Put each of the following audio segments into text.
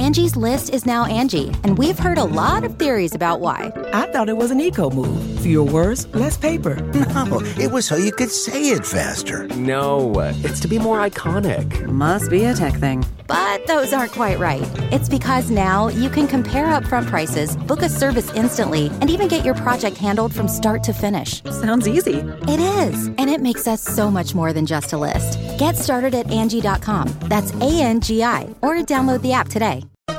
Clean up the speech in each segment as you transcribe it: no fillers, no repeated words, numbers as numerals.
Angie's List is now Angie, and we've heard a lot of theories about why. I thought it was an eco move. Fewer words, less paper. No, it was so you could say it faster. No, it's to be more iconic. Must be a tech thing. But those aren't quite right. It's because now you can compare upfront prices, book a service instantly, and even get your project handled from start to finish. Sounds easy. It is, and it makes us so much more than just a list. Get started at Angie.com. That's ANGI, or download the app today.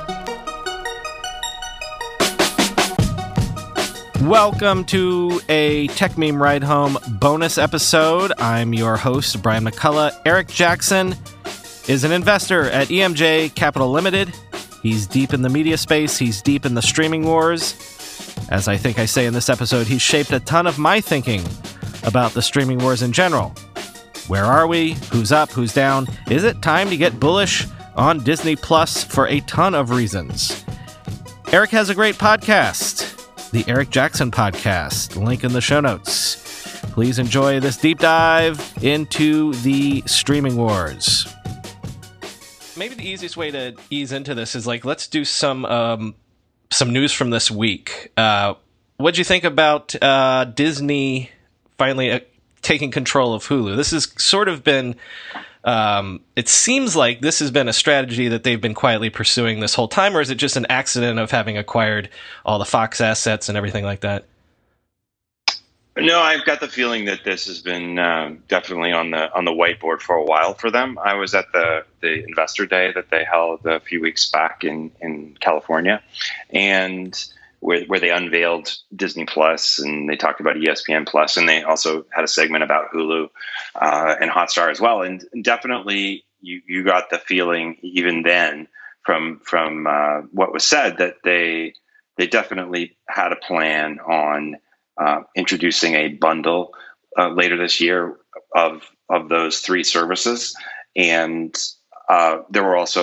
Welcome to a Tech Meme Ride Home bonus episode. I'm your host, Brian McCullough. Eric Jackson is an investor at EMJ Capital Limited. He's deep in the media space. He's deep in the streaming wars. As I think I say in this episode, he's shaped a ton of my thinking about the streaming wars in general. Where are we? Who's up? Who's down? Is it time to get bullish on Disney Plus for a ton of reasons? Eric has a great podcast, the Eric Jackson Podcast. Link in the show notes. Please enjoy this deep dive into the streaming wars. Maybe the easiest way to ease into this is let's do some news from this week. What'd you think about Disney finally taking control of Hulu? This has sort of been, it seems like this has been a strategy that they've been quietly pursuing this whole time, or is it just an accident of having acquired all the Fox assets and everything like that? No, I've got the feeling that this has been definitely on the whiteboard for a while for them. I was at the investor day that they held a few weeks back in California, and where they unveiled Disney Plus, and they talked about ESPN Plus, and they also had a segment about Hulu and Hotstar as well. And definitely, you got the feeling even then from what was said that they definitely had a plan on introducing a bundle later this year of those three services, and there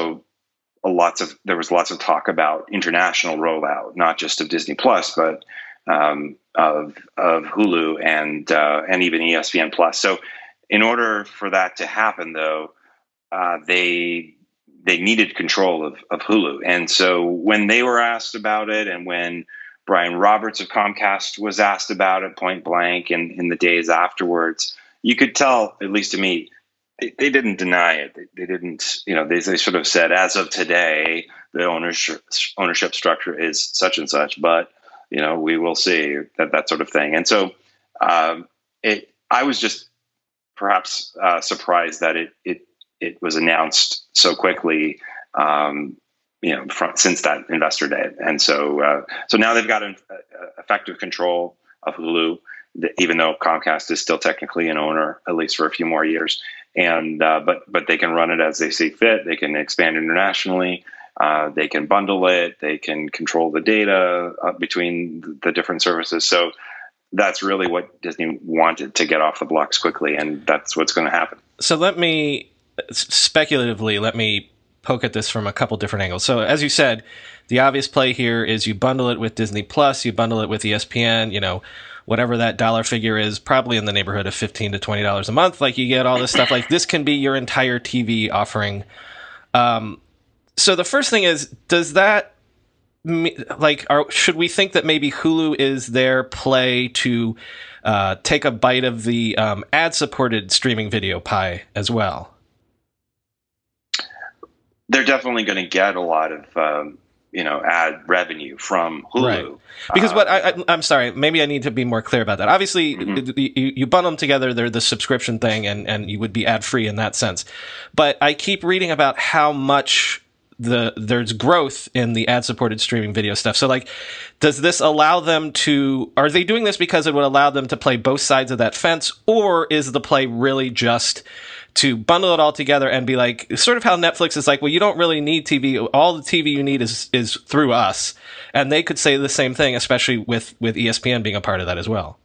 was lots of talk about international rollout, not just of Disney Plus, but of Hulu and even ESPN Plus. So, in order for that to happen, though, they needed control of Hulu, and so when they were asked about it, and when Brian Roberts of Comcast was asked about it point blank, and in the days afterwards, you could tell, at least to me, they didn't deny it. They didn't, they sort of said, as of today, the ownership structure is such and such, but, we will see, that sort of thing. And so I was just perhaps surprised that it was announced so quickly, since that investor day. And so now they've got an effective control of Hulu, even though Comcast is still technically an owner, at least for a few more years. And but they can run it as they see fit. They can expand internationally. They can bundle it. They can control the data between the different services. So that's really what Disney wanted, to get off the blocks quickly, and that's what's going to happen. So let me poke at this from a couple different angles. So as you said, the obvious play here is you bundle it with Disney Plus, you bundle it with ESPN, whatever that dollar figure is, probably in the neighborhood of $15 to $20 a month. You get all this stuff. This can be your entire TV offering. So the first thing is, does that should we think that maybe Hulu is their play to take a bite of the ad-supported streaming video pie as well? They're definitely going to get a lot of ad revenue from Hulu. Right. Because I'm sorry, maybe I need to be more clear about that. Obviously, you bundle them together, they're the subscription thing, and you would be ad-free in that sense. But I keep reading about how much there's growth in the ad-supported streaming video stuff. So, does this allow them to... Are they doing this because it would allow them to play both sides of that fence, or is the play really just to bundle it all together and be sort of how Netflix is well, you don't really need TV. All the TV you need is through us. And they could say the same thing, especially with ESPN being a part of that as well.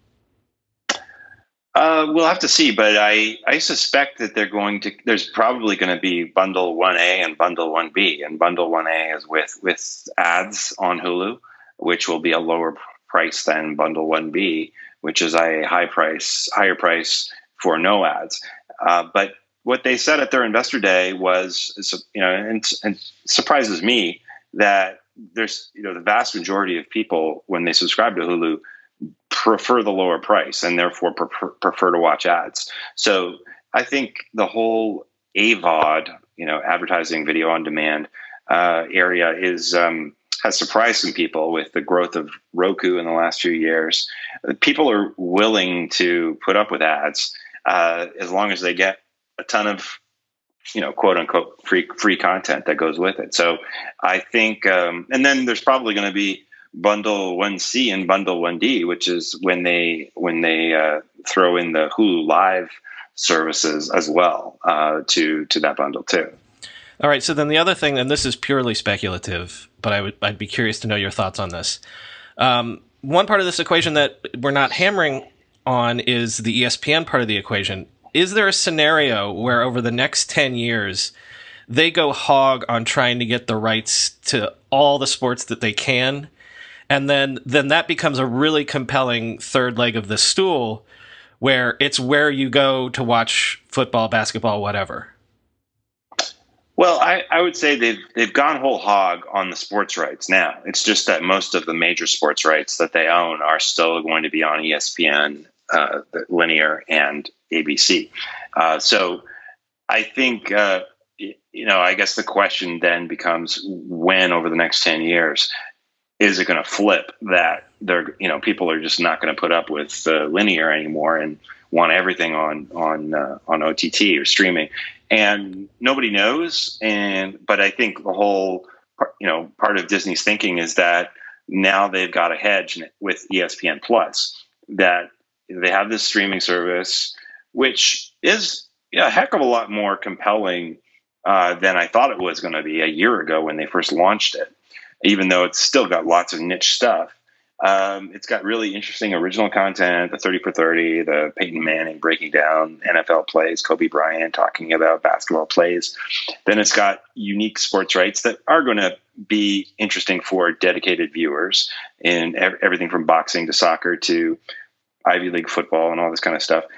We'll have to see, but I suspect that there's probably going to be bundle 1A and bundle 1B, and bundle 1A is with ads on Hulu, which will be a lower price than bundle 1B, which is a higher price for no ads. But what they said at their investor day was, and surprises me, that there's, the vast majority of people, when they subscribe to Hulu, prefer the lower price and therefore prefer to watch ads. So I think the whole AVOD, advertising video on demand area has surprised some people with the growth of Roku in the last few years. People are willing to put up with ads as long as they get a ton of, quote unquote free content that goes with it. So I think, and then there's probably going to be bundle 1C and bundle 1D, which is when they throw in the Hulu Live services as well to that bundle too. All right. So then the other thing, and this is purely speculative, but I'd be curious to know your thoughts on this. One part of this equation that we're not hammering on is the ESPN part of the equation. Is there a scenario where over the next 10 years, they go hog on trying to get the rights to all the sports that they can? And then that becomes a really compelling third leg of the stool where it's where you go to watch football, basketball, whatever. Well, I would say they've gone whole hog on the sports rights now. It's just that most of the major sports rights that they own are still going to be on ESPN, linear, and ABC. So I think, I guess the question then becomes when over the next 10 years, is it going to flip that people are just not going to put up with linear anymore and want everything on OTT or streaming? And nobody knows. But I think the whole, part of Disney's thinking is that now they've got a hedge with ESPN Plus, that they have this streaming service, which is a heck of a lot more compelling than I thought it was going to be a year ago when they first launched it, even though it's still got lots of niche stuff. It's got really interesting original content, the 30 for 30, the Peyton Manning breaking down NFL plays, Kobe Bryant talking about basketball plays. Then it's got unique sports rights that are going to be interesting for dedicated viewers in everything from boxing to soccer to Ivy League football and all this kind of stuff.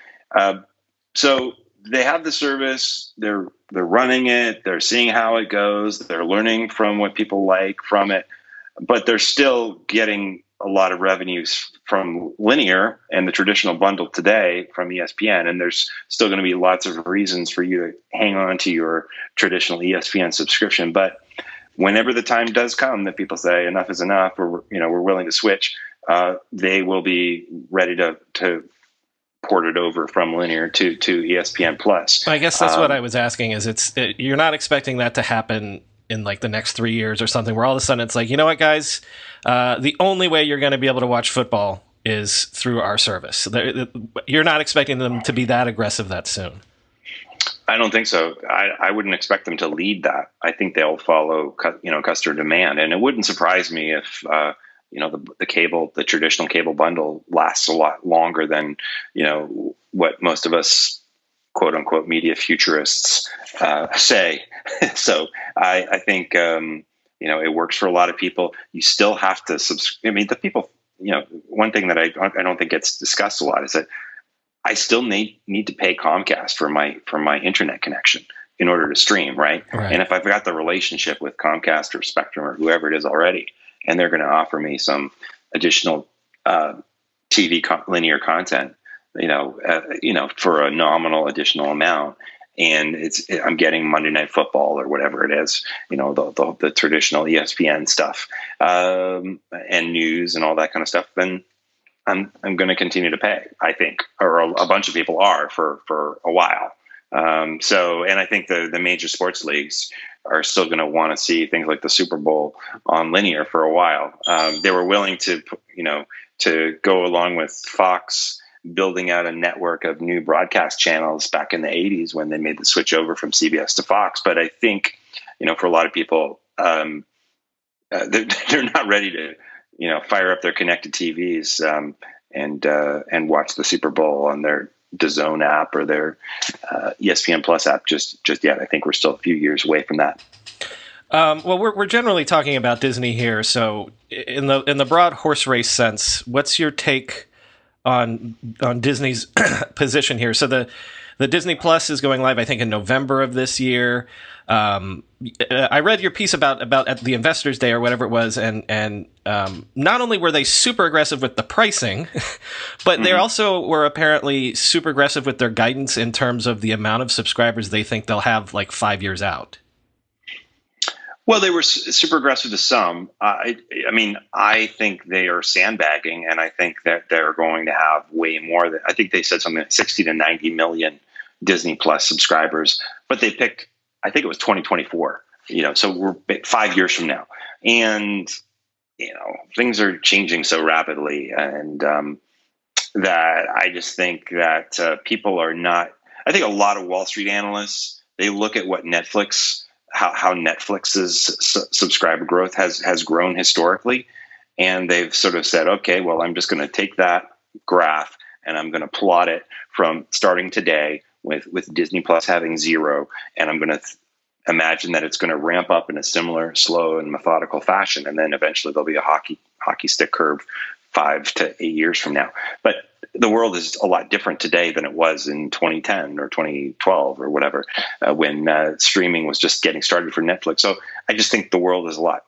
So they have the service, they're running it, they're seeing how it goes, they're learning from what people like from it, but they're still getting a lot of revenues from linear and the traditional bundle today from ESPN. And there's still going to be lots of reasons for you to hang on to your traditional ESPN subscription. But whenever the time does come that people say enough is enough, or, we're willing to switch, they will be ready to port it over from linear to ESPN Plus. I guess that's what I was asking is you're not expecting that to happen in like the next 3 years or something where all of a sudden it's like, you know what, guys, the only way you're going to be able to watch football is through our service. You're not expecting them to be that aggressive that soon. I don't think so. I wouldn't expect them to lead that. I think they'll follow, customer demand. And it wouldn't surprise me if, the traditional cable bundle lasts a lot longer than, what most of us, quote unquote, media futurists say. So I think, it works for a lot of people. You still have to subscribe. I mean, the people, one thing that I don't think gets discussed a lot is that I still need to pay Comcast for my internet connection in order to stream. Right. And if I've got the relationship with Comcast or Spectrum or whoever it is already, and they're going to offer me some additional TV linear content, for a nominal additional amount, and I'm getting Monday Night Football or whatever it is, the traditional ESPN stuff, and news and all that kind of stuff, then I'm going to continue to pay, I think, or a bunch of people are for a while. And I think the major sports leagues are still going to want to see things like the Super Bowl on linear for a while. They were willing to go along with Fox building out a network of new broadcast channels back in the 80s when they made the switch over from CBS to Fox. But I think, for a lot of people, they're not ready to, fire up their connected TVs and watch the Super Bowl on their DAZN app or their ESPN Plus app just yet. I think we're still a few years away from that. Well, we're generally talking about Disney here. So in the broad horse race sense, what's your take on Disney's position here? So the The Disney Plus is going live, I think, in November of this year. I read your piece about at the Investors Day or whatever it was, and not only were they super aggressive with the pricing, but they also were apparently super aggressive with their guidance in terms of the amount of subscribers they think they'll have like 5 years out. Well, they were super aggressive to some. I mean, I think they are sandbagging, and I think that they're going to have way more. I think they said something like 60 to 90 million Disney Plus subscribers, but they picked, I think it was 2024, so we're 5 years from now. And, things are changing so rapidly, and that I just think that people are not, I think a lot of Wall Street analysts, they look at what Netflix, how Netflix's subscriber growth has grown historically. And they've sort of said, okay, well, I'm just going to take that graph and I'm going to plot it from starting today with Disney Plus having 0. And I'm going to imagine that it's going to ramp up in a similar slow and methodical fashion. And then eventually there'll be a hockey stick curve 5 to 8 years from now. But the world is a lot different today than it was in 2010 or 2012 or whatever, when streaming was just getting started for Netflix. So I just think the world is a lot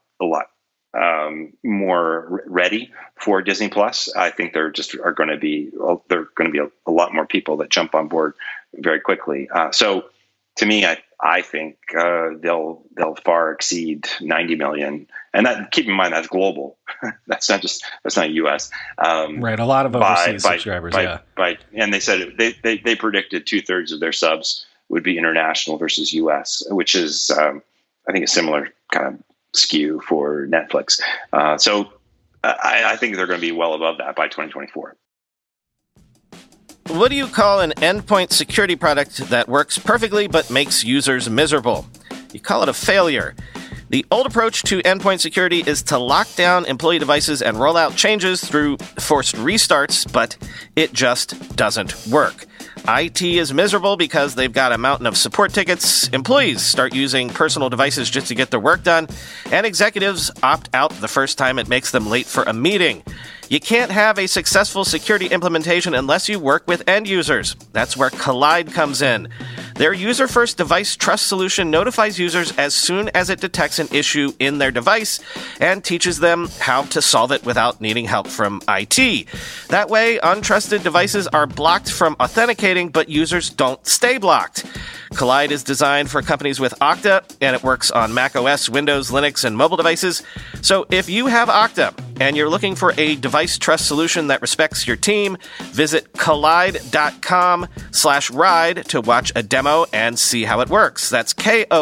more ready for Disney Plus. I think there are going to be a lot more people that jump on board very quickly. So to me, I think they'll far exceed 90 million, and that, keep in mind, that's global. that's not U.S. Right, a lot of overseas subscribers. And they said they predicted 2/3 of their subs would be international versus U.S., which is I think a similar kind of skew for Netflix. So I think they're going to be well above that by 2024. What do you call an endpoint security product that works perfectly but makes users miserable? You call it a failure. The old approach to endpoint security is to lock down employee devices and roll out changes through forced restarts, but it just doesn't work. IT is miserable because they've got a mountain of support tickets, employees start using personal devices just to get their work done, and executives opt out the first time it makes them late for a meeting. You can't have a successful security implementation unless you work with end users. That's where Kolide comes in. Their user-first device trust solution notifies users as soon as it detects an issue in their device and teaches them how to solve it without needing help from IT. That way, untrusted devices are blocked from authenticating, but users don't stay blocked. Kolide is designed for companies with Okta, and it works on macOS, Windows, Linux, and mobile devices. So if you have Okta and you're looking for a device trust solution that respects your team, visit kolide.com/ride to watch a demo and see how it works. That's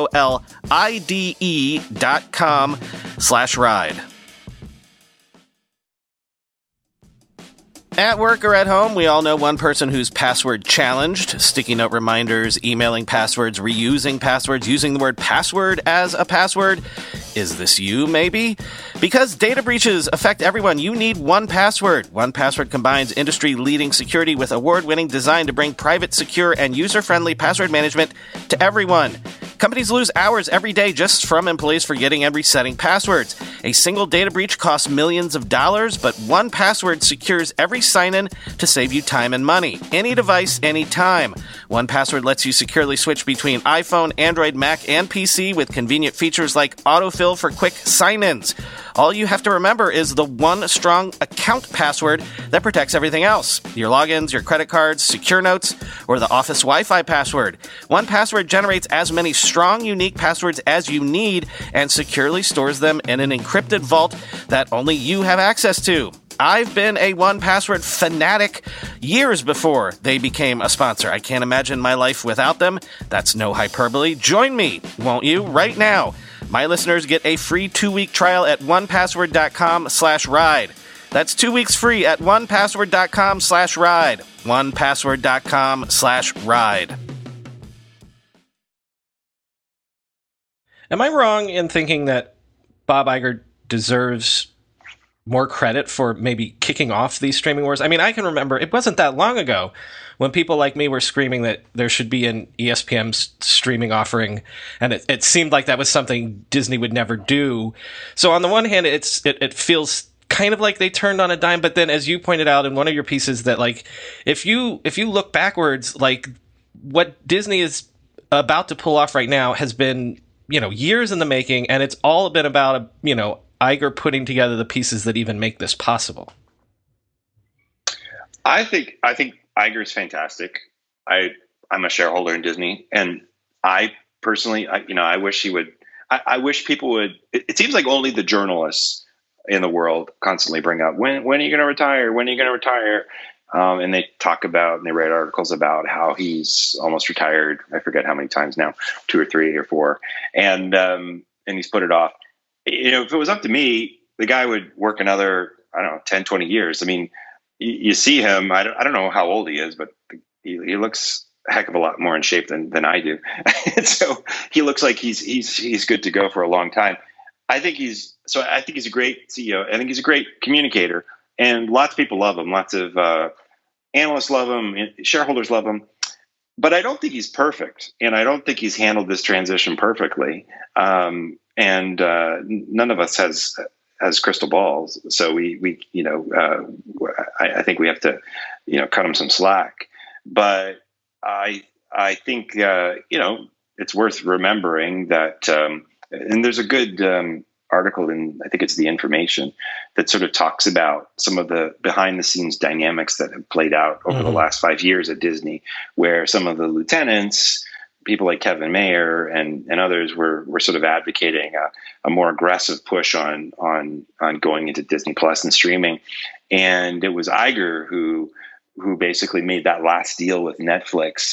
KOLIDE.com/ride. At work or at home, we all know one person who's password challenged. Sticky note reminders, emailing passwords, reusing passwords, using the word password as a password. Is this you, maybe? Because data breaches affect everyone, you need 1Password. 1Password combines industry-leading security with award-winning design to bring private, secure, and user-friendly password management to everyone. Companies lose hours every day just from employees forgetting and resetting passwords. A single data breach costs millions of dollars, but 1Password secures every sign-in to save you time and money. Any device, anytime. 1Password lets you securely switch between iPhone, Android, Mac, and PC with convenient features like autofill for quick sign-ins. All you have to remember is the one strong account password that protects everything else. Your logins, your credit cards, secure notes, or the office Wi-Fi password. 1Password generates as many strong, unique passwords as you need and securely stores them in an encrypted vault that only you have access to. I've been a 1Password fanatic years before they became a sponsor. I can't imagine my life without them. That's no hyperbole. Join me, won't you, right now? My listeners get a free 2-week trial at onepassword.com/ride. That's 2 weeks free at onepassword.com/ride. onepassword.com/ride. Am I wrong in thinking that Bob Iger deserves more credit for maybe kicking off these streaming wars? I mean, I can remember it wasn't that long ago when people like me were screaming that there should be an ESPN streaming offering, and it seemed like that was something Disney would never do. So on the one hand, it feels kind of like they turned on a dime, but then as you pointed out in one of your pieces that like if you look backwards, like what Disney is about to pull off right now has been, years in the making, and it's all been about, Iger putting together the pieces that even make this possible. I think Iger is fantastic. I'm a shareholder in Disney, and I personally, I wish he would. I wish people would. It seems like only the journalists in the world constantly bring up when are you going to retire? When are you going to retire? And they talk about and they write articles about how he's almost retired. I forget how many times now, 2 or 3 or 4, and he's put it off. If it was up to me, the guy would work another, 10, 20 years. I mean, you see him. I don't know how old he is, but he looks a heck of a lot more in shape than I do. So he looks like he's good to go for a long time. I think he's a great CEO. I think he's a great communicator, and lots of people love him. Lots of analysts love him, shareholders love him. But I don't think he's perfect, and I don't think he's handled this transition perfectly. And none of us has crystal balls, so I think we have to cut him some slack. But I think it's worth remembering that, and there's a good article in, I think it's The Information, that sort of talks about some of the behind the scenes dynamics that have played out over the last 5 years at Disney, where some of the lieutenants, people like Kevin Mayer and others were sort of advocating a more aggressive push on going into Disney Plus and streaming. And it was Iger who basically made that last deal with Netflix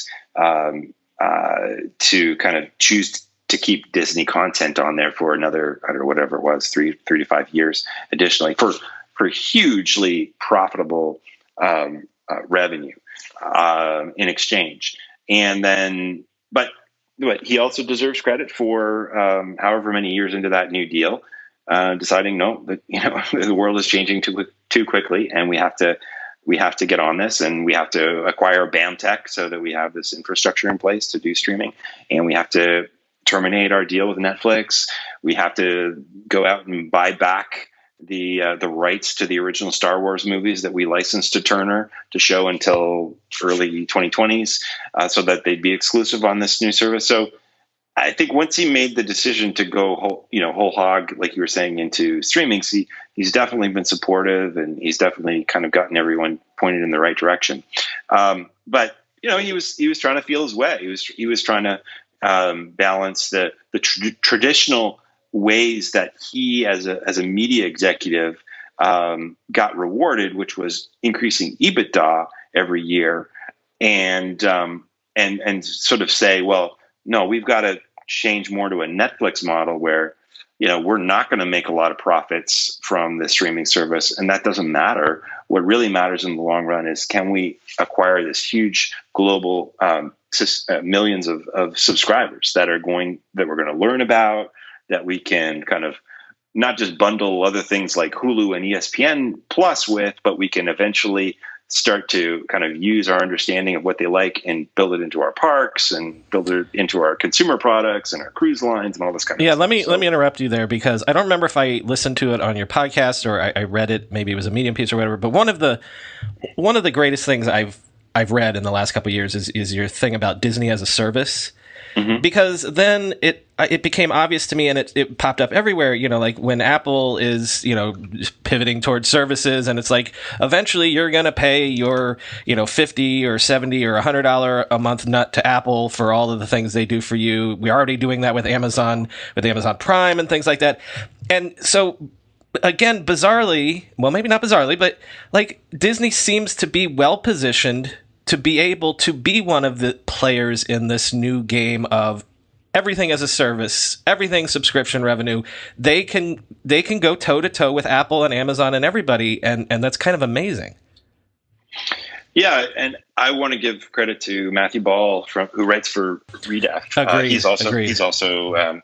to kind of choose to keep Disney content on there for another, I don't know, whatever it was, 3 to 5 years additionally for hugely profitable revenue in exchange. And then, but he also deserves credit for however many years into that new deal, deciding that the world is changing too quickly, and we have to get on this, and we have to acquire BAMTech so that we have this infrastructure in place to do streaming, and we have to terminate our deal with Netflix. We have to go out and buy back the rights to the original Star Wars movies that we licensed to Turner to show until early 2020s, so that they'd be exclusive on this new service. So I think once he made the decision to go whole hog, like you were saying, into streaming, he's definitely been supportive, and he's definitely kind of gotten everyone pointed in the right direction. But he was trying to feel his way. He was trying to balance the traditional ways that he, as a media executive, got rewarded, which was increasing EBITDA every year, and sort of say, well, no, we've got to change more to a Netflix model where, we're not going to make a lot of profits from the streaming service, and that doesn't matter. What really matters in the long run is, can we acquire this huge global millions of subscribers that we're going to learn about, that we can kind of not just bundle other things like Hulu and ESPN Plus with, but we can eventually start to kind of use our understanding of what they like and build it into our parks and build it into our consumer products and our cruise lines and all this kind of stuff. Let me interrupt you there, because I don't remember if I listened to it on your podcast or I read it, maybe it was a Medium piece or whatever, but one of the greatest things I've read in the last couple of years is your thing about Disney as a service. Mm-hmm. Because then it became obvious to me, and it popped up everywhere, like when Apple is, pivoting towards services, and it's like, eventually you're going to pay your, $50 or $70 or $100 a month nut to Apple for all of the things they do for you. We're already doing that with Amazon Prime and things like that. And so, again, bizarrely, well, maybe not bizarrely, but like Disney seems to be well positioned to be able to be one of the players in this new game of everything as a service, everything subscription revenue. They can go toe to toe with Apple and Amazon and everybody, and that's kind of amazing. Yeah, and I want to give credit to Matthew Ball who writes for Redef. Agreed. He's also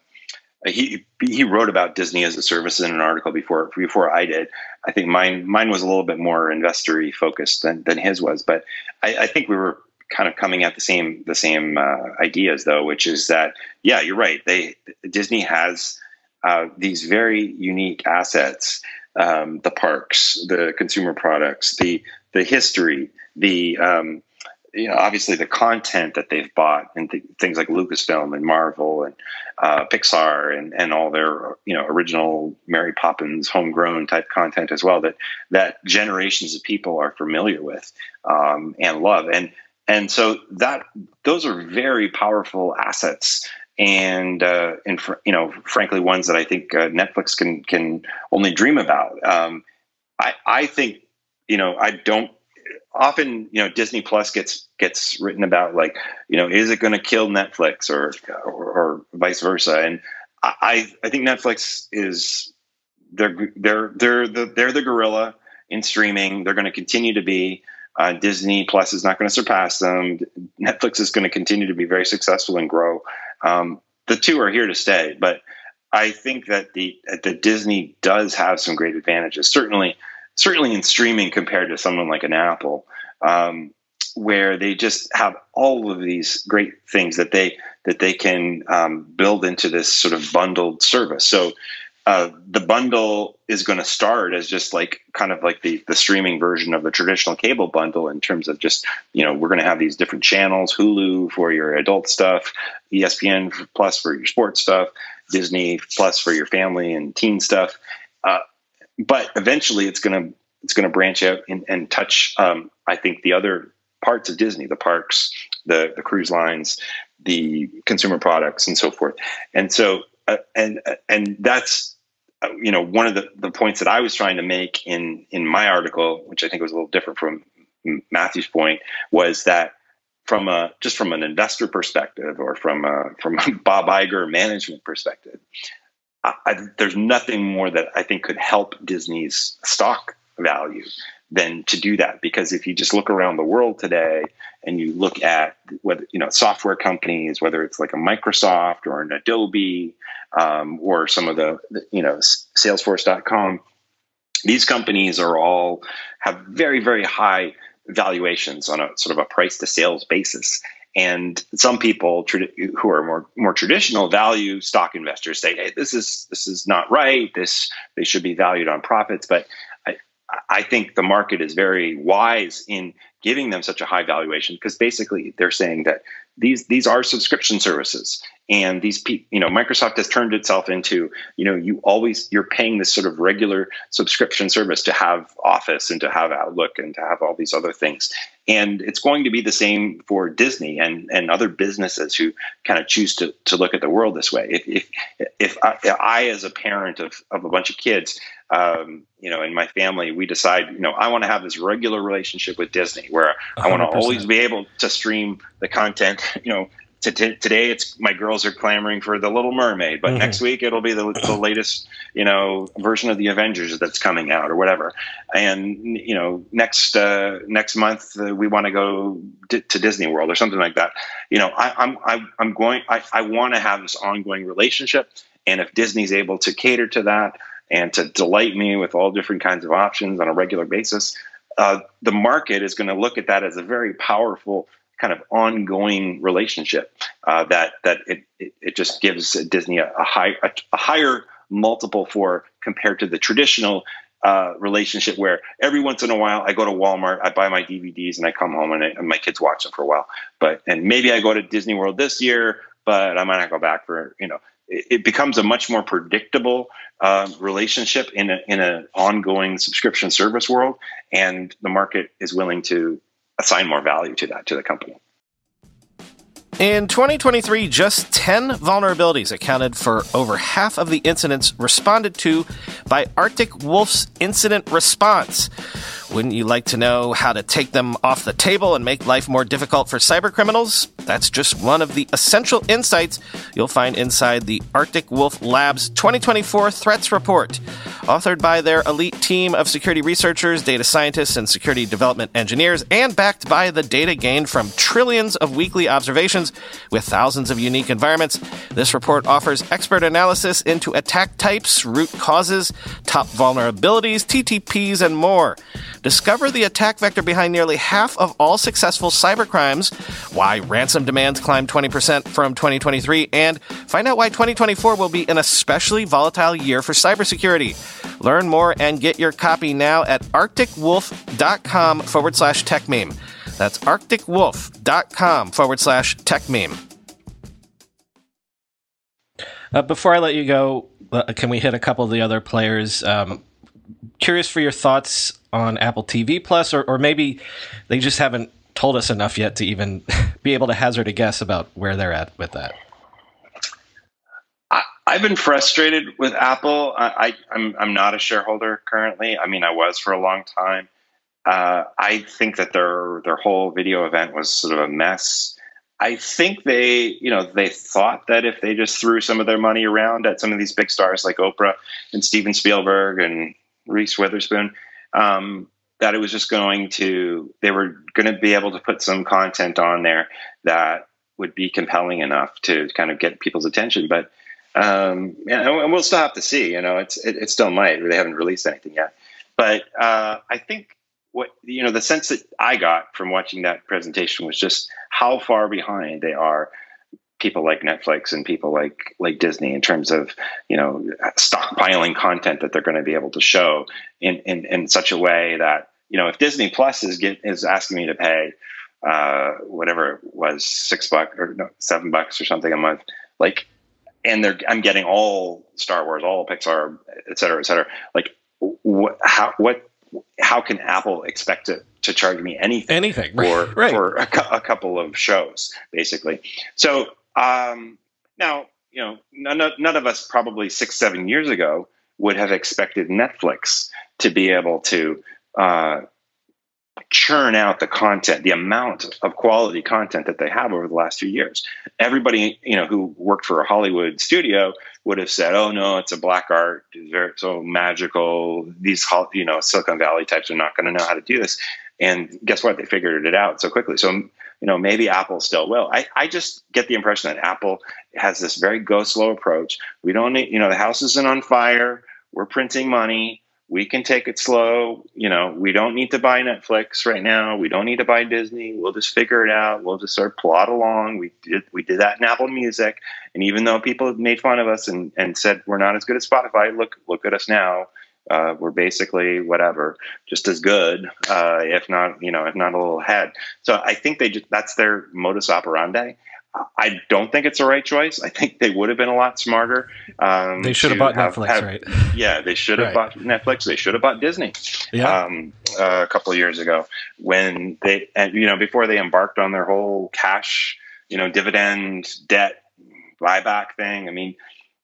he wrote about Disney as a service in an article before I did. I think mine was a little bit more investor-y focused than his was, but I think we were kind of coming at the same ideas, though, which is that, yeah, you're right. Disney has these very unique assets, the parks, the consumer products, the history, the obviously the content that they've bought and things like Lucasfilm and Marvel and Pixar and all their original Mary Poppins homegrown type content as well that generations of people are familiar with and love, and so those are very powerful assets. And frankly, ones that I think Netflix can only dream about. I think I don't often Disney Plus gets written about like is it going to kill Netflix or vice versa? And I think Netflix is they're the gorilla in streaming. They're going to continue to be. Disney Plus is not going to surpass them. Netflix is going to continue to be very successful and grow. The two are here to stay, but I think that the Disney does have some great advantages. Certainly in streaming compared to someone like an Apple, where they just have all of these great things that they can build into this sort of bundled service. So the bundle is going to start as just like kind of like the streaming version of the traditional cable bundle in terms of just, we're going to have these different channels, Hulu for your adult stuff, ESPN Plus for your sports stuff, Disney Plus for your family and teen stuff. But eventually it's going to branch out and touch, I think, the other parts of Disney, the parks, the cruise lines, the consumer products and so forth. And so, and that's, one of the points that I was trying to make in my article, which I think was a little different from Matthew's point, was that from an investor perspective or from a Bob Iger management perspective, there's nothing more that I think could help Disney's stock value than to do that. Because if you just look around the world today and you look at whether, software companies, whether it's like a Microsoft or an Adobe or some of the Salesforce.com, these companies are all have very, very high valuations on a sort of a price to sales basis. And some people who are more traditional value stock investors say, hey, this is not right. They should be valued on profits. But I think the market is very wise in giving them such a high valuation because basically they're saying that these are subscription services, and Microsoft has turned itself into you're paying this sort of regular subscription service to have Office and to have Outlook and to have all these other things, and it's going to be the same for Disney and other businesses who kind of choose to look at the world this way. If I as a parent of a bunch of kids, in my family, we decide, I want to have this regular relationship with Disney where 100%. I want to always be able to stream the content. Today it's my girls are clamoring for The Little Mermaid, but next week it'll be the latest, version of the Avengers that's coming out or whatever. And, next month we want to go to Disney World or something like that. I want to have this ongoing relationship. And if Disney's able to cater to that and to delight me with all different kinds of options on a regular basis, the market is going to look at that as a very powerful kind of ongoing relationship that it just gives Disney a higher multiple for compared to the traditional relationship where every once in a while I go to Walmart, I buy my DVDs and I come home and my kids watch them for a while. And maybe I go to Disney World this year, but I might not go back for, it becomes a much more predictable relationship in an ongoing subscription service world. And the market is willing to assign more value to that, to the company. In 2023, just 10 vulnerabilities accounted for over half of the incidents responded to by Arctic Wolf's incident response. Wouldn't you like to know how to take them off the table and make life more difficult for cybercriminals? That's just one of the essential insights you'll find inside the Arctic Wolf Labs 2024 Threats Report. Authored by their elite team of security researchers, data scientists, and security development engineers, and backed by the data gained from trillions of weekly observations with thousands of unique environments, this report offers expert analysis into attack types, root causes, top vulnerabilities, TTPs, and more. Discover the attack vector behind nearly half of all successful cybercrimes, why ransom demands climbed 20% from 2023, and find out why 2024 will be an especially volatile year for cybersecurity. Learn more and get your copy now at arcticwolf.com/techmeme. That's arcticwolf.com/techmeme. Before I let you go, can we hit a couple of the other players? Curious for your thoughts on Apple TV Plus, or maybe they just haven't told us enough yet to even be able to hazard a guess about where they're at with that. I've been frustrated with Apple. I'm not a shareholder currently. I mean, I was for a long time. I think that their whole video event was sort of a mess. I think they thought that if they just threw some of their money around at some of these big stars like Oprah and Steven Spielberg and Reese Witherspoon, that it was just they were going to be able to put some content on there that would be compelling enough to kind of get people's attention. But and we'll still have to see. It still might. They haven't released anything yet. But I think the sense that I got from watching that presentation was just how far behind they are, people like Netflix and people like Disney, in terms of stockpiling content that they're going to be able to show in such a way that if Disney Plus is asking me to pay whatever it was, $6 or $7 or something a month, and I'm getting all Star Wars, all Pixar, et cetera, et cetera. How can Apple expect to charge me anything for a couple of shows, basically? So now, none of us probably 6-7 years ago would have expected Netflix to be able to churn out the content, the amount of quality content that they have over the last few years. Everybody, who worked for a Hollywood studio would have said, "Oh no, it's a black art. It's so magical. These, Silicon Valley types are not going to know how to do this." And guess what? They figured it out so quickly. So, maybe Apple still will. I just get the impression that Apple has this very go slow approach. We don't need, the house isn't on fire. We're printing money. We can take it slow. We don't need to buy Netflix right now. We don't need to buy Disney. We'll just figure it out. We'll just sort of plod along. We did that in Apple Music. And even though people made fun of us and said we're not as good as Spotify, look at us now. We're basically whatever, just as good, if not a little ahead. So I think that's their modus operandi. I don't think it's the right choice. I think they would have been a lot smarter. They should have bought Netflix, right? Yeah, they should have bought Netflix. They should have bought Disney. Yeah. A couple of years ago, when before they embarked on their whole cash, dividend debt buyback thing. I mean,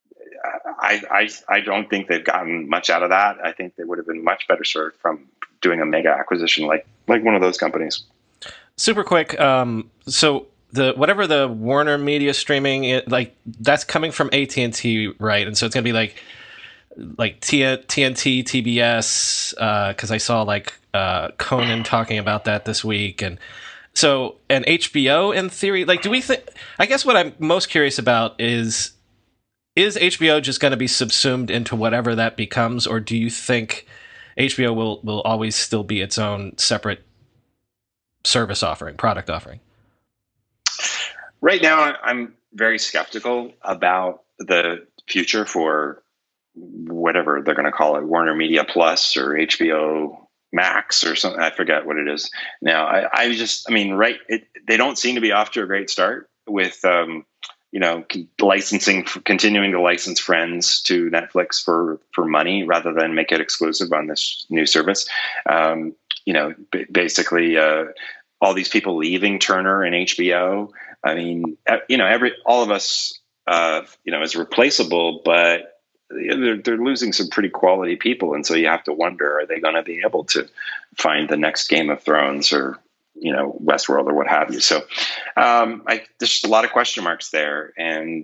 I don't think they've gotten much out of that. I think they would have been much better served from doing a mega acquisition like one of those companies. Super quick. So whatever the Warner Media streaming, that's coming from AT&T, right? And so it's gonna be like TNT, TBS, because I saw Conan talking about that this week, and HBO in theory. Do we think? I guess what I'm most curious about is HBO just going to be subsumed into whatever that becomes, or do you think HBO will always still be its own separate service offering, product offering? Right now, I'm very skeptical about the future for whatever they're going to call it, Warner Media Plus or HBO Max or something. I forget what it is now. They don't seem to be off to a great start with, continuing to license Friends to Netflix for money rather than make it exclusive on this new service. Basically, all these people leaving Turner and HBO. I mean, all of us, is replaceable, but they're losing some pretty quality people. And so you have to wonder, are they going to be able to find the next Game of Thrones or, Westworld or what have you? So there's just a lot of question marks there. And,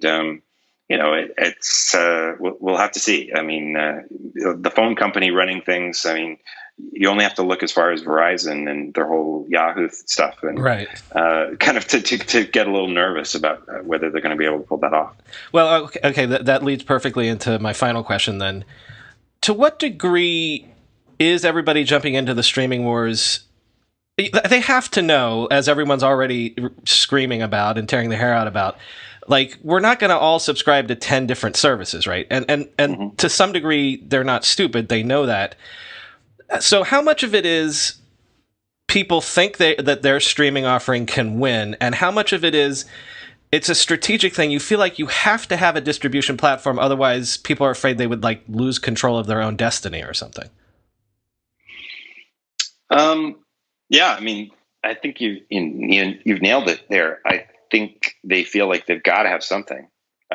we'll have to see. I mean, the phone company running things, you only have to look as far as Verizon and their whole Yahoo stuff, and kind of to get a little nervous about whether they're going to be able to pull that off. Well, okay, that leads perfectly into my final question then. To what degree is everybody jumping into the streaming wars? They have to know, as everyone's already screaming about and tearing their hair out about, we're not going to all subscribe to 10 different services, right? And to some degree, they're not stupid. They know that. So how much of it is people think that their streaming offering can win, and how much of it is it's a strategic thing? You feel like you have to have a distribution platform, otherwise people are afraid they would like lose control of their own destiny or something. Yeah, I mean, I think you've nailed it there. I think they feel like they've got to have something.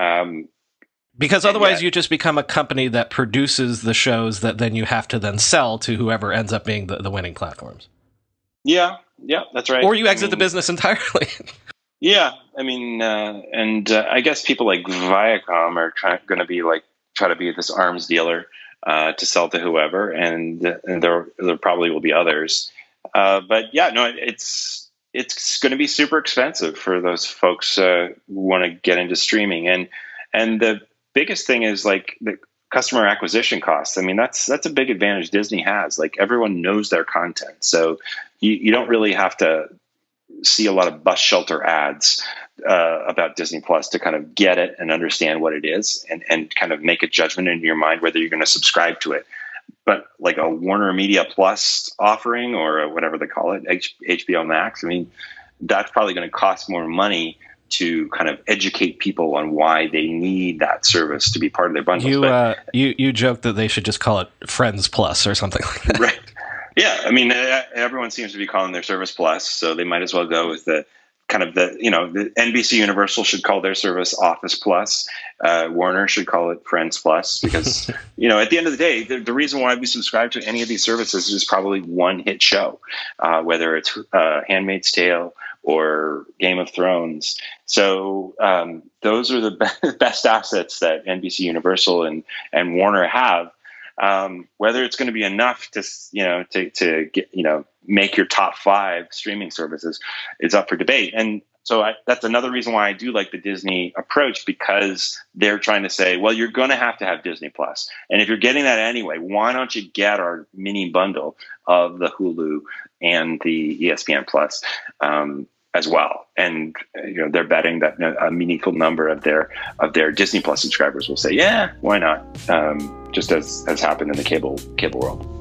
Because otherwise you just become a company that produces the shows that then you have to then sell to whoever ends up being the winning platforms. Yeah, that's right. Or you exit the business entirely. Yeah, I mean, I guess people like Viacom are going to try to be this arms dealer to sell to whoever, and there probably will be others. But yeah, no, it's going to be super expensive for those folks who want to get into streaming, and the biggest thing is like the customer acquisition costs. I mean, that's a big advantage Disney has. Like everyone knows their content, so you don't really have to see a lot of bus shelter ads about Disney Plus to kind of get it and understand what it is and kind of make a judgment in your mind whether you're going to subscribe to it. But like a Warner Media Plus offering or whatever they call it, HBO Max, I mean, that's probably going to cost more money to kind of educate people on why they need that service to be part of their bundles. You joked that they should just call it Friends Plus or something like that. Right. Yeah. I mean, everyone seems to be calling their service Plus, so they might as well go with the NBC Universal should call their service Office Plus. Warner should call it Friends Plus, because, at the end of the day, the reason why we subscribe to any of these services is probably one hit show, whether it's Handmaid's Tale or Game of Thrones. So those are the best assets that NBC Universal and Warner have. Whether it's going to be enough to get, make your top 5 streaming services is up for debate. And so that's another reason why I do like the Disney approach, because they're trying to say, well, you're going to have Disney Plus. And if you're getting that anyway, why don't you get our mini bundle of the Hulu and the ESPN Plus as well? And they're betting that a meaningful number of their Disney Plus subscribers will say, yeah, why not? Just as has happened in the cable world.